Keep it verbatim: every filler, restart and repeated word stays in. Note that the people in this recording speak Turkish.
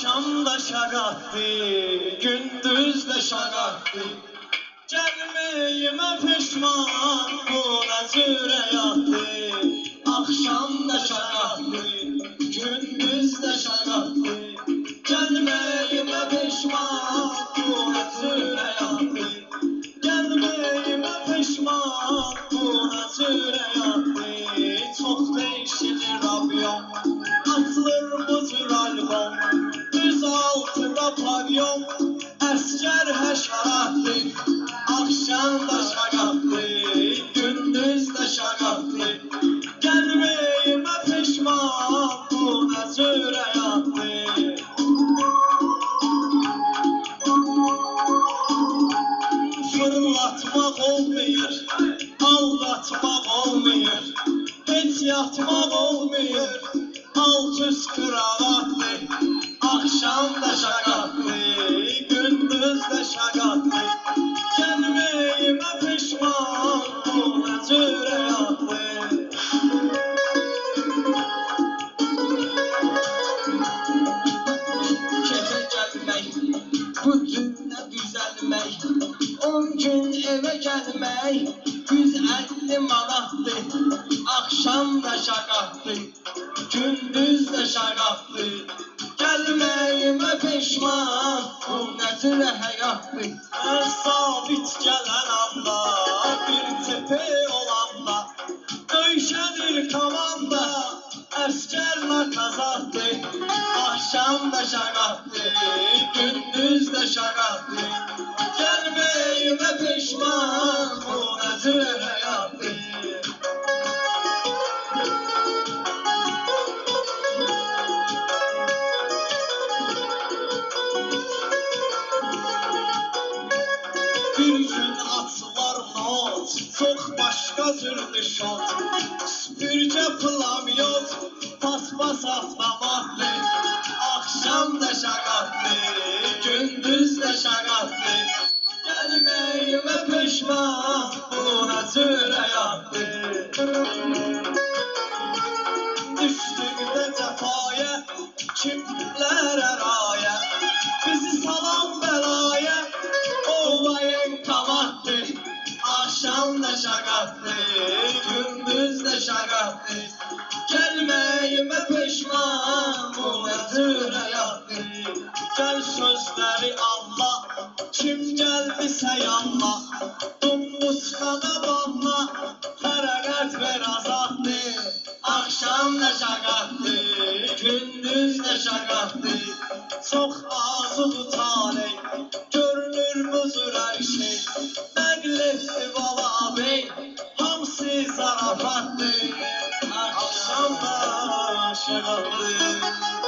Akşam da şagattı, gündüz de şagattı. Gelmeyime pişman, bu ne züreyattı. Akşam da şagattı, gündüz de şagattı. Gelmeyime pişman, bu ne züreyattı. Gelmeyime pişman, bu ne züreyattı. Çok değişilir Rabbim, atılır bu tür albüm. Düz altında pavyon, esker həşəratlı. Akşam da şagattı, gündüz de şagattı. Gelmeyime pişman, bu ne züreyattı. Fırlatmak olmuyor, aldatmak olmuyor. Hiç yatmak olmuyor, alt üst kravatlı. Akşam da şagattı, gündüz de şagattı. Gelmeyime pişman, bu ne züreyattı. Keyfe gelmek, bu dünya düzelmek. On gün eve gelmek, yüz elli manattı. Akşam da şagattı, gündüz de şagattı. Gelmeyime pişman, bu ne tür həyattı. Her sabit gelen anda, bir tepe olanda. Döyüşenir komanda, əskerler kazattı. Akşam da şagattı, gündüz de şagattı. Gelmeyime pişman, bu ne tür həyattı. Bir gün atılar not, çok başka türlü şot. Süpürge plamyot, paspas avtomatlı. Akşam da şagattı, gündüz de şagattı. Gelmeyime pişman, bu ne tür həyattı. Düştük de cefaya, kimler raya. Bizi salan belaya, olayın kavattı. Akşam da şagattı, gündüz de şagattı. Gelmeyime pişman, bu ne tür həyattı. Gel sözleri anla, kim geldiyse yanla. Dumbuskana banla, fərəqət ver azaddı. Akşam da şagattı, gündüz de şagattı. Çok azı taley, görünür buzur her şey. Nəqletdi bala bey, hamsi zarafattı. Akşam da şagattı.